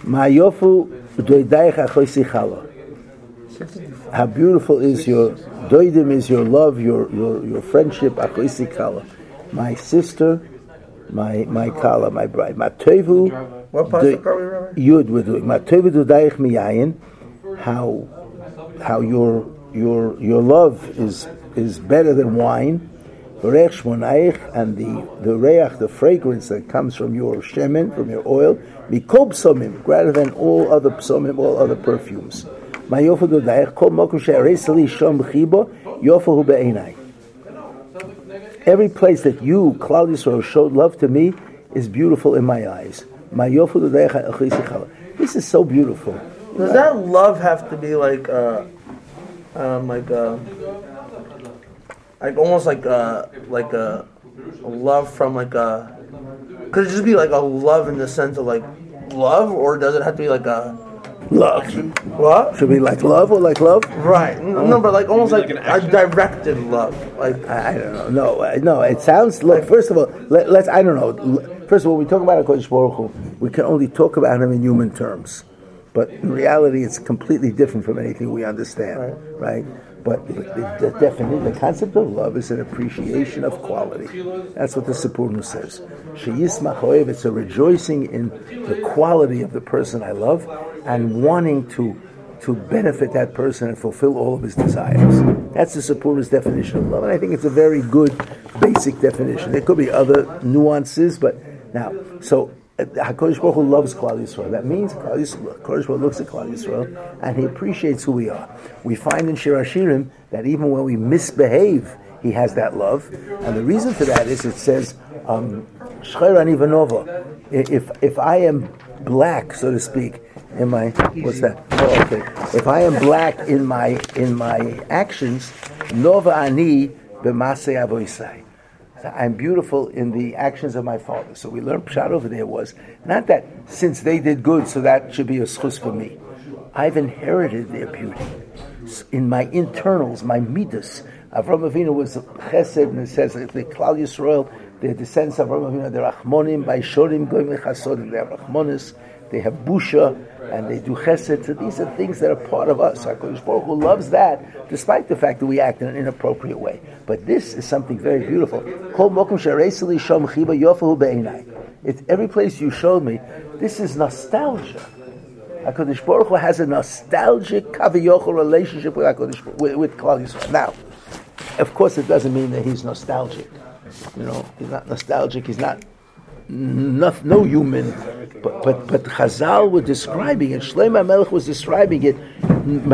Ma'yofu doidayich achoisi chala. How beautiful is your doidim, is your love, your friendship, achoisi chala. My sister, my kala, my bride. Ma'tevu. What pasuk are we, Rabbi? Yud we're doing. Ma'tevu doidayich miyayin. How your love is better than wine. Reich shmonaich, and the reach, the fragrance that comes from your shemen, from your oil, mikol psomim, greater than all other psomim, all other perfumes. Ma'yofu dodaich kol mokum she'areis li shom chibo yofu be'einai. Every place that you, Klal Yisrael, showed love to me is beautiful in my eyes. Ma'yofu dodaich achoisi chala. This is so beautiful. Does that love have to be like almost like a love from like a? Could it just be like a love in the sense of like love, or does it have to be like a love? What? Should be like love or like love? Right. No, but like almost like a directed love. Like I don't know. No. It sounds. Look, first of all, let's. I don't know. First of all, we talk about HaKadosh Baruch Hu, we can only talk about him in human terms. But in reality, it's completely different from anything we understand, right? But the definition, the concept of love is an appreciation of quality. That's what the Sipurnu says. Sheyismach oev, it's a rejoicing in the quality of the person I love and wanting to benefit that person and fulfill all of his desires. That's the Sipurnu's definition of love, and I think it's a very good basic definition. There could be other nuances, but now, so HaKadosh Baruch Hu loves Klal Yisrael. That means HaKadosh Baruch Hu looks at Klal Yisrael and he appreciates who we are. We find in Shir Hashirim that even when we misbehave, he has that love. And the reason for that is it says, Shcher ani v'nova. If I am black, so to speak, in my, what's that? Oh, okay. If I am black in my actions, nova ani b'masei avoisai. I'm beautiful in the actions of my father. So we learned Pshat over there was not that since they did good, so that should be a schus for me. I've inherited their beauty in my internals, my midas. Avraham Avinu was chesed, and it says that the Klal Yisrael, the descendants of Avraham Avinu, they're achmonim, by shorim goyim lechasodim. They have achmonis, they have busha, and they do chesed. So these are things that are part of us. HaKadosh Baruch Hu loves that, despite the fact that we act in an inappropriate way. But this is something very beautiful. Kol mokum she'areis li shom chiba yofahu be'einai. It's every place you showed me. This is nostalgia. HaKadosh Baruch Hu has a nostalgic kaviyochel relationship with with Klal Yisrael. Now, of course, it doesn't mean that he's nostalgic. You know, he's not nostalgic. He's not no human. But Chazal were describing it. Shlomo HaMelech was describing it. And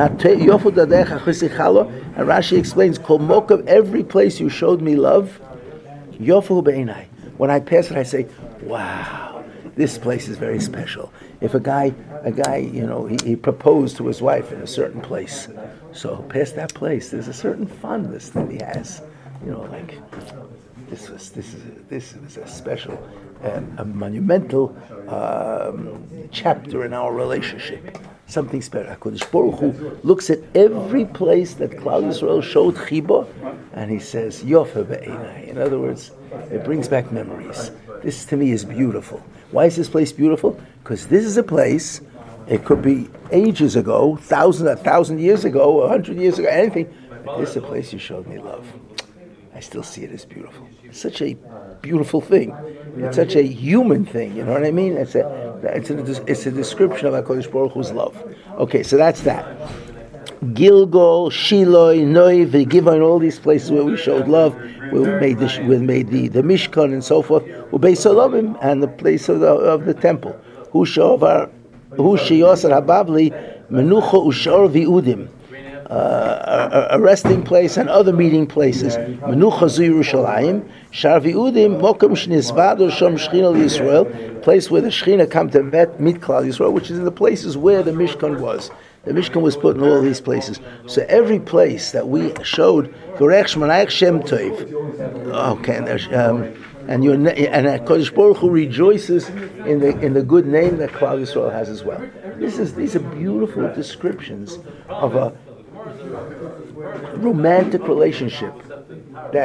Rashi explains, Kol mokav, every place you showed me love, yofu be'einai. When I pass it, I say, wow, this place is very special. If a guy, you know, he proposed to his wife in a certain place, so past that place, there's a certain fondness that he has. You know, like this was a special, a monumental chapter in our relationship. Something special. HaKadosh Baruch Hu looks at every place that Klal Yisrael showed chiba, and he says, Yofa be'einai. In other words, it brings back memories. This to me is beautiful. Why is this place beautiful? Because this is a place, it could be ages ago, 1,000 years ago, 100 years ago, anything, but this is a place you showed me love. I still see it as beautiful. It's such a beautiful thing. It's such a human thing. You know what I mean? It's a description of HaKadosh Baruch Hu's love. Okay, so that's that. Gilgal, Shiloh, Noi, V'Givon, and all these places where we showed love, where we made the Mishkan and so forth. Ubei Solomim, and the place of the temple. Hu Sheyosar Habavli, Menucha Ushor V'Udim. A resting place and other meeting places. Menucha zu Yerushalayim, Shar V'Udim, Mokum Shnizvado Shom Shechina Yisrael, place where the Shechina come to meet Klal Yisrael, which is in the places where the Mishkan was. The Mishkan was put in all these places. So every place that we showed, Gorech Shmonayich Shem Tov. Okay, and HaKadosh Baruch Hu rejoices in the good name that Klal Yisrael has as well. These are beautiful descriptions of a romantic relationship that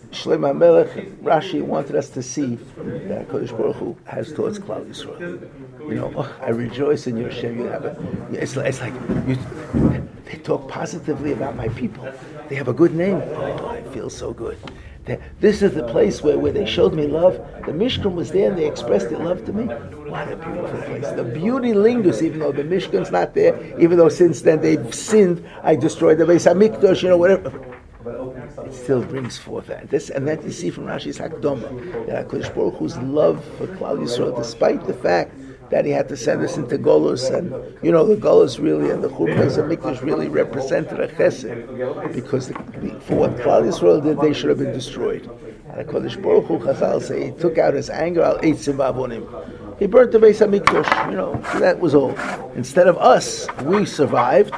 Shlomo HaMelech, Rashi wanted us to see that Kodesh Baruch Hu has towards Klal Yisrael. I rejoice in your Shem. You have it's like they talk positively about my people. They have a good name. Oh, I feel so good. This is the place where they showed me love. The Mishkan was there and they expressed their love to me. What a beautiful place. The beauty lingers even though the Mishkan's not there, even though since then they've sinned. I destroyed the Beis HaMikdash, whatever. It still brings forth that. And that you see from Rashi's Hakdama, that HaKadosh Baruch Hu's love for Klal Yisrael, despite the fact that he had to send us into Golus, and the Golus really and the Churban HaMikdash really represented a chesed, because for what Klal Yisrael did, they should have been destroyed. And HaKadosh Baruch Hu, Chazal say, he took out his anger, al eitzim v'avonim. He burnt the Beis HaMikdash, so that was all. Instead of us, we survived.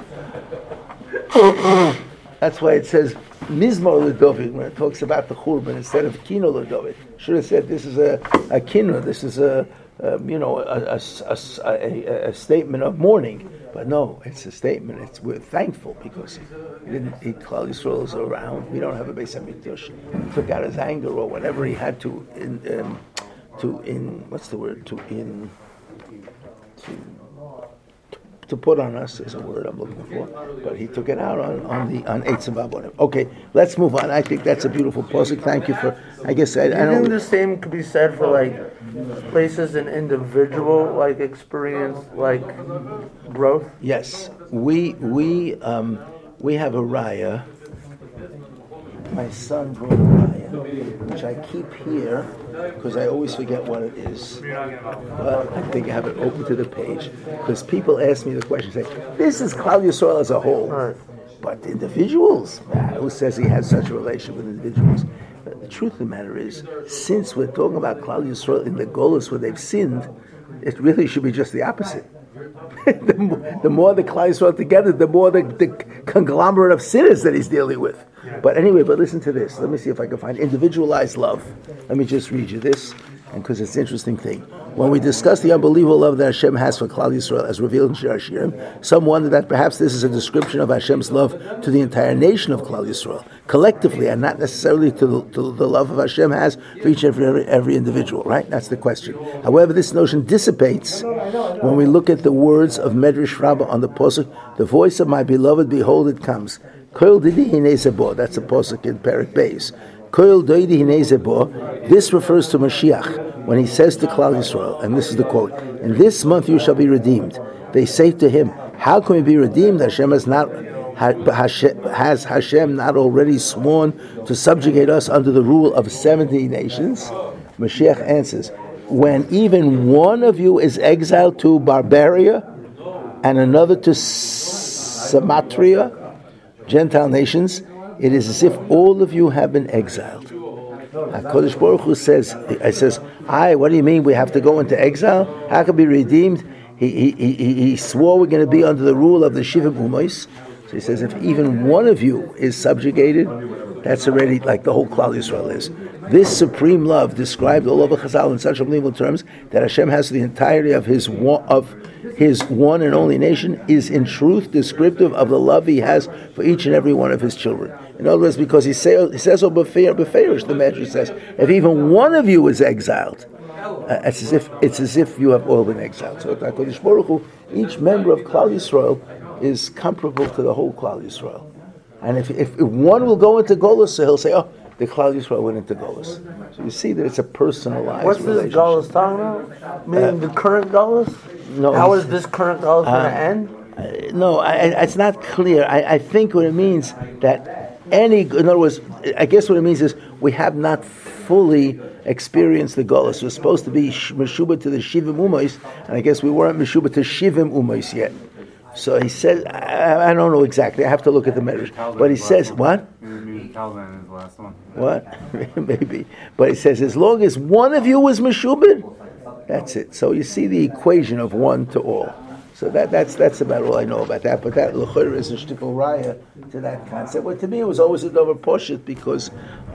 That's why it says Mizmor LeDavid when it talks about the Churban instead of Kino LeDavid. Should have said this is a Kino. This is a statement of mourning. But no, it's a statement. We're thankful because Klal Yisrael is around. We don't have a Beis HaMikdash. He took out his anger or whatever he had to put on us is a word I'm looking for, but he took it out on Eitzim Vabonim. Okay, let's move on. I think that's a beautiful pasuk. Thank you for. I guess I don't. think the same could be said for places in individual experience growth. Yes, we have a raya. My son brought a raya, which I keep here because I always forget what it is. But I think I have it open to the page because people ask me the question, say, "This is Klal Yisrael as a whole," right. But individuals, who says he has such a relation with individuals? But the truth of the matter is, since we're talking about Klal Yisrael in the Golus where they've sinned, it really should be just the opposite. the more the Klal Yisrael together, the more the conglomerate of sinners that he's dealing with. But anyway, listen to this. Let me see if I can find individualized love. Let me just read you this, and because it's an interesting thing. When we discuss the unbelievable love that Hashem has for Klal Yisrael, as revealed in Shir Hashirim, some wonder that perhaps this is a description of Hashem's love to the entire nation of Klal Yisrael, collectively, and not necessarily to the love of Hashem has for each and every individual, right? That's the question. However, this notion dissipates when we look at the words of Medrash Rabbah on the Pasuk, the voice of my beloved, behold, it comes. Koil didi hinezebo, that's a pasuk in Perek Beis. Koil didi hinezebo, this refers to Mashiach, when he says to Klal Yisrael, and this is the quote, in this month you shall be redeemed. They say to him, how can we be redeemed? Hashem has Hashem not already sworn to subjugate us under the rule of 70 nations? Mashiach answers, when even one of you is exiled to Barbaria, and another to Samatria, Gentile nations, it is as if all of you have been exiled. HaKadosh Baruch Hu says, what do you mean we have to go into exile? How can we be redeemed? He swore we're going to be under the rule of the Shivim Umois. So he says, if even one of you is subjugated, that's already like the whole Klal Yisrael is. This supreme love described all over Chazal in such unbelievable terms that Hashem has the entirety of his one and only nation is in truth descriptive of the love he has for each and every one of his children. In other words, because he says, "Oh, beferish," the Medrash says, if even one of you is exiled, it's as if you have all been exiled. So, HaKadosh Baruch Hu, each member of Klal Yisrael is comparable to the whole Klal Yisrael. And if one will go into Golus, so he'll say, "Oh, the Klal Yisrael went into Golus." So you see that it's a personalized relationship. What's this Golus talking about? Meaning the current Golus? No. How is this current Golus going to end? No, it's not clear. I think what it means that in other words, I guess what it means is we have not fully experienced the Golus. We're supposed to be Meshubah to the Shivim Umois, and I guess we weren't Meshubah to Shivim Umois yet. So he says, I don't know exactly. I have to look at the Medrash. But he says, what? Calvin is the last one. What? Maybe. But he says, as long as one of you was Meshubin, that's it. So you see the equation of one to all. So that's about all I know about that. But that l'chorah is a shtickle raya to that concept. Well, to me, it was always a dover poshut because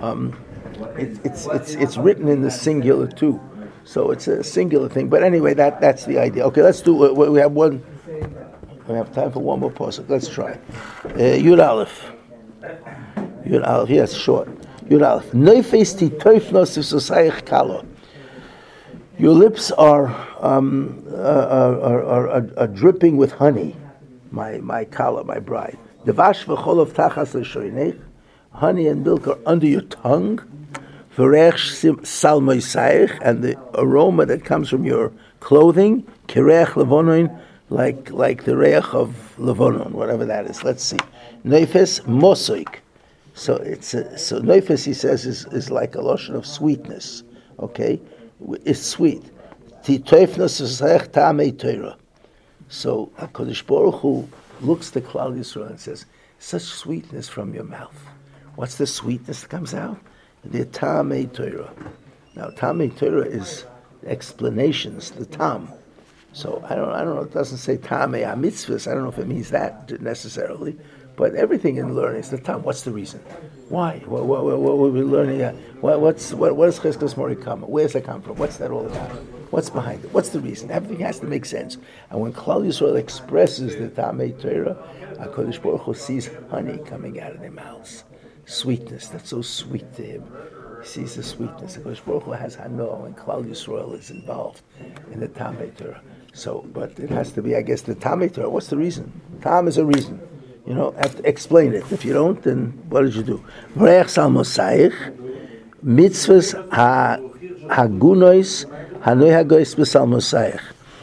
it's written in the singular too. So it's a singular thing. But anyway, that's the idea. Okay, let's do. We have one. We have time for one more pasuk. Let's try. Yud Aleph. Yud Aleph. Yes, short. Yudalef. Neifes titoifnos v'sosayich kalo. Your lips are dripping with honey, my kala, my bride. Devash v'cholov tachas l'shoinech. Honey and milk are under your tongue. V'reich salmoisayich, and the aroma that comes from your clothing. Kireach levonon, like the reich of levonon, whatever that is. Let's see. Neifes mosoik. So so neifes, he says, is like a lotion of sweetness. Okay, it's sweet. Titoifnos v'sosayich ta'amei Torah. So HaKadosh Baruch Hu looks to Klal Yisrael and says, such sweetness from your mouth. What's the sweetness that comes out? The Tamei Torah. Now, Tamei Torah is explanations, the Tam. So I don't know. It doesn't say Tamei HaMitzvahs. I don't know if it means that necessarily, but everything in learning is the Tam. What's the reason? Why? What are we learning? What is Cheskas Morikama? Where does that come from? What's that all about? What's behind it? What's the reason? Everything has to make sense. And when Klal Yisrael expresses the Tamei Torah, HaKadosh Baruch Hu sees honey coming out of their mouths. Sweetness, that's so sweet to him. He sees the sweetness. HaKadosh Baruch Hu has Hano, and Klal Yisrael is involved in the Tamei Torah. So, but it has to be, I guess, the Tamei Torah. What's the reason? Tam is a reason. You know, have to explain it. If you don't, then what did you do? V'reich salmosayich, mitzvahs hagunois, hanoi hagois b'salmosayich.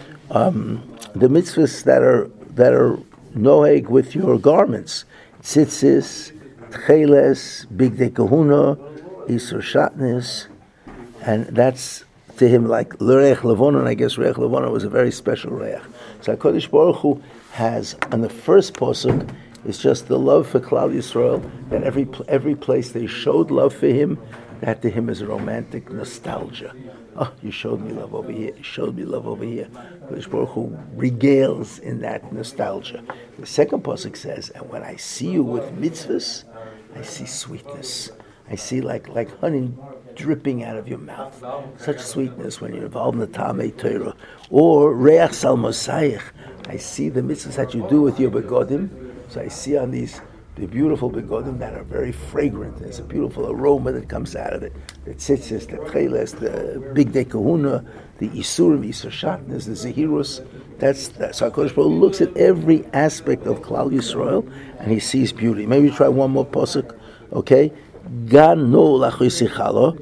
The mitzvahs that are noeg with your garments, tzitzis, tcheles, bigdei kahuna, isur shatnes, and that's to him like l'reich levonon. I guess reich levonon was a very special reich. So HaKadosh Baruch Hu has, on the first pasuk, it's just the love for Klal Yisrael, that every place they showed love for him, that to him is a romantic nostalgia. Oh, you showed me love over here. You showed me love over here. Kodesh Baruch Hu regales in that nostalgia. The second pasuk says, and when I see you with mitzvahs, I see sweetness. I see like honey dripping out of your mouth. Such sweetness when you're involved in the Tamei Torah. Or reach salmosayich. I see the mitzvahs that you do with your begodim. So I see on the beautiful begodim that are very fragrant. There's a beautiful aroma that comes out of it. The tzitzis, the tcheles, the bigdei kahuna, the isurim, isur shatnes, the zehirus. So HaKadosh Baruch Hu looks at every aspect of Klal Yisrael and he sees beauty. Maybe try one more pasuk, okay? Gan no lachisichalo.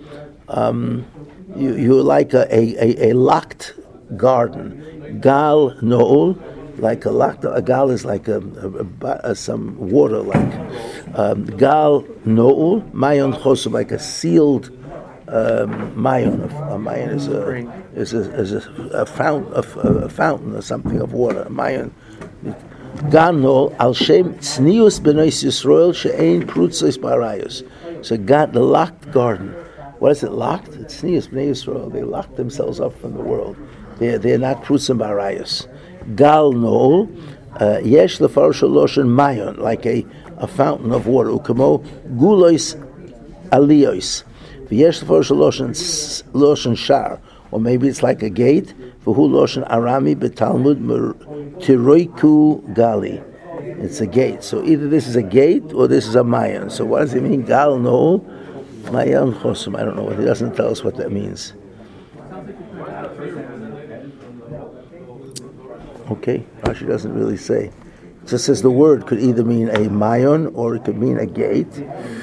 You're like a locked garden. Gal no'ol. Like a gal is like some water, like gal no'ul mayon chosum, like a sealed mayon. A mayon is a fountain or something of water. Mayon. Gal no'ul al shem tznius b'nois Yisrael she'ein prutzos barayos. So God, the locked garden. What is it locked? It's tznius b'nei Yisrael. They locked themselves up from the world. They're not prutzim barayos. Gal no'ol, yesh lefarsh loshen mayon, like a fountain of water. Ukamo gulois aliyos. V'yesh lefarsh loshen shar, or maybe it's like a gate. V'hu loshen arami betalmud tiroiku gali. It's a gate. So either this is a gate or this is a mayon. So what does it mean? Gal no'ol, mayon chosum. I don't know. He doesn't tell us what that means. Okay, Rashi doesn't really say. It just says the word could either mean a mayon or it could mean a gate.